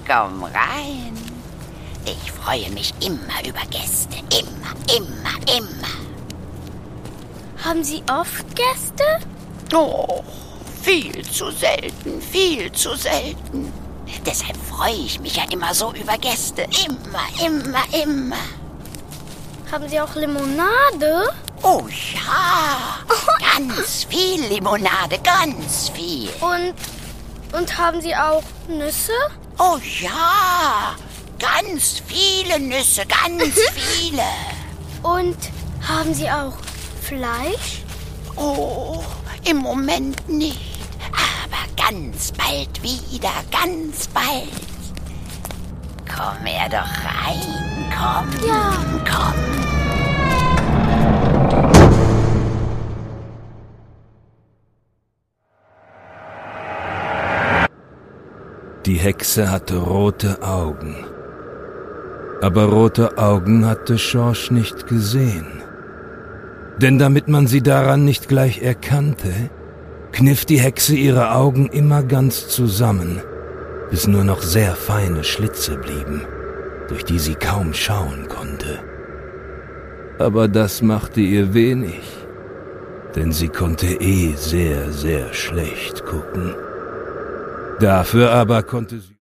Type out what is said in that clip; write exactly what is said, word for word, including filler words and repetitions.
komm rein. Ich freue mich immer über Gäste. Immer, immer, immer. Haben Sie oft Gäste? Oh, viel zu selten, viel zu selten. Deshalb freue ich mich ja immer so über Gäste. Immer, immer, immer. Haben Sie auch Limonade? Oh ja, ganz viel Limonade, ganz viel. Und, und haben Sie auch Nüsse? Oh ja, ganz viele Nüsse, ganz viele. Und haben Sie auch Fleisch? Oh, im Moment nicht, aber ganz bald wieder, ganz bald. Komm her doch rein, komm, Ja. komm. Die Hexe hatte rote Augen. Aber rote Augen hatte Schorsch nicht gesehen. Denn damit man sie daran nicht gleich erkannte, kniff die Hexe ihre Augen immer ganz zusammen, bis nur noch sehr feine Schlitze blieben, durch die sie kaum schauen konnte. Aber das machte ihr wenig, denn sie konnte eh sehr, sehr schlecht gucken. Dafür aber konnte sie